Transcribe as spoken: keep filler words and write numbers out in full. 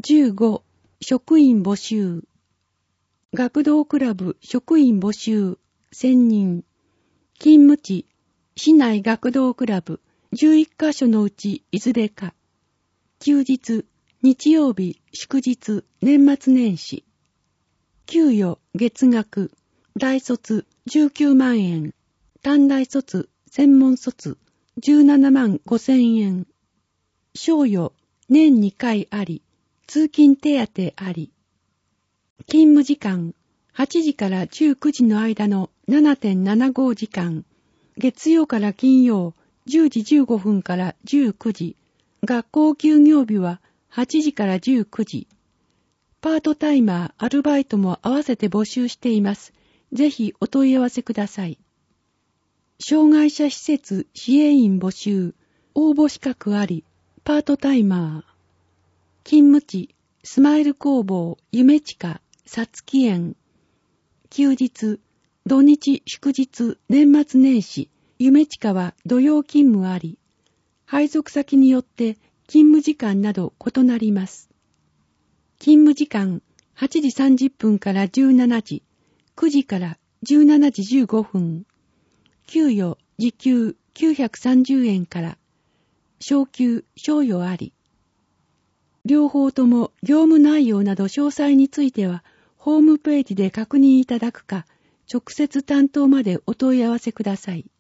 じゅうご、職員募集。学童クラブ職員募集、せんにん。勤務地、市内学童クラブじゅういっかしょのうちいずれか。休日、日曜日、祝日、年末年始。給与、月額、大卒じゅうきゅうまんえん。短大卒、専門卒、じゅうななまんごせんえん。賞与、年にかいあり、通勤手当あり。勤務時間、はちじからじゅうくじの間の ななてんななご 時間。月曜から金曜、じゅうじじゅうごふんからじゅうくじ。学校休業日ははちじからじゅうくじ。パートタイマー、アルバイトも合わせて募集しています。ぜひお問い合わせください。障害者施設支援員募集、応募資格あり、パートタイマー。勤務地、スマイル工房、夢地下、さつき園。休日、土日、祝日、年末年始、夢地下は土曜勤務あり。配属先によって勤務時間など異なります。勤務時間、はちじさんじゅっぷんからじゅうしちじ、くじからじゅうしちじじゅうごふん。給与、時給きゅうひゃくさんじゅうえんから。昇給、賞与あり。両方とも業務内容など詳細については、ホームページで確認いただくか、直接担当までお問い合わせください。